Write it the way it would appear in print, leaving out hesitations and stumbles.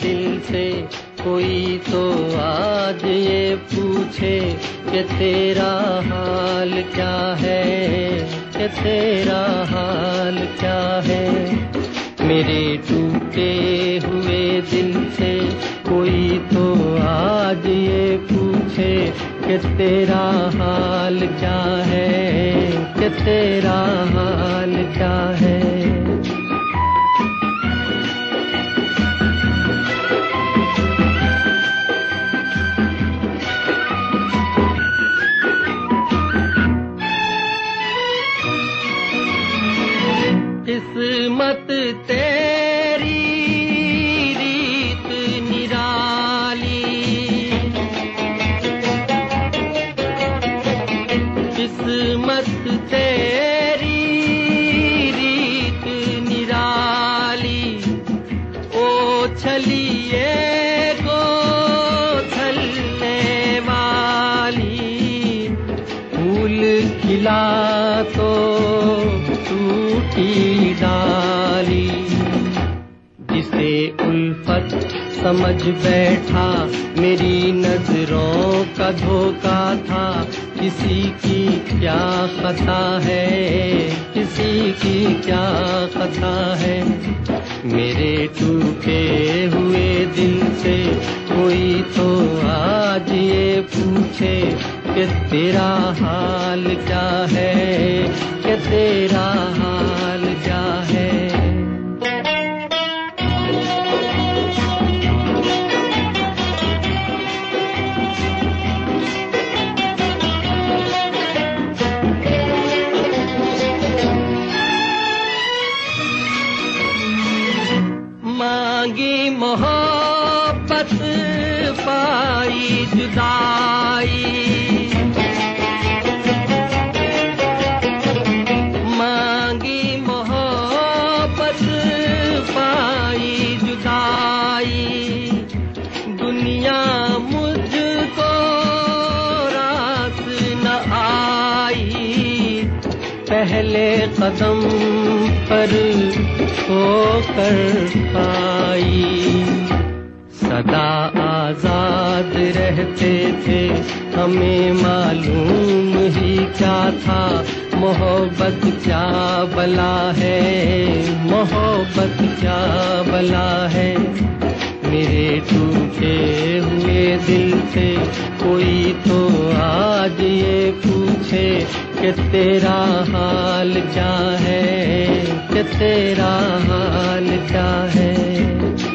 दिल से कोई तो आज ये पूछे कि तेरा हाल क्या है, कि तेरा हाल क्या है। मेरे टूटे हुए दिल से कोई तो आज ये पूछे कि तेरा हाल क्या है, कि तेरा हाल क्या है। किस्मत तेरी रीत निराली, किस्मत तेरी रीत निराली। ओ छलिए को छलने वाली, फूल खिला तो टूटी डाली। जिसे उल्फत समझ बैठा मेरी नजरों का धोखा था। किसी की क्या खता है, किसी की क्या खता है। मेरे टूटे हुए दिल से कोई तो आज ये पूछे कि तेरा हाल क्या है, कि तेरा हाल क्या है। मांगी मोहब्बत पाई जुदाई, मांगी मोहब्बत पाई जुदाई। दुनिया मुझको रास न आई, पहले कदम पर होकर खाई। सदा आजाद रहते थे हमें मालूम ही क्या था। मोहब्बत क्या बला है, मोहब्बत क्या बला है। मेरे टूटे हुए दिल से कोई तो आज ये पूछे कि तेरा हाल क्या है, कि तेरा हाल क्या है।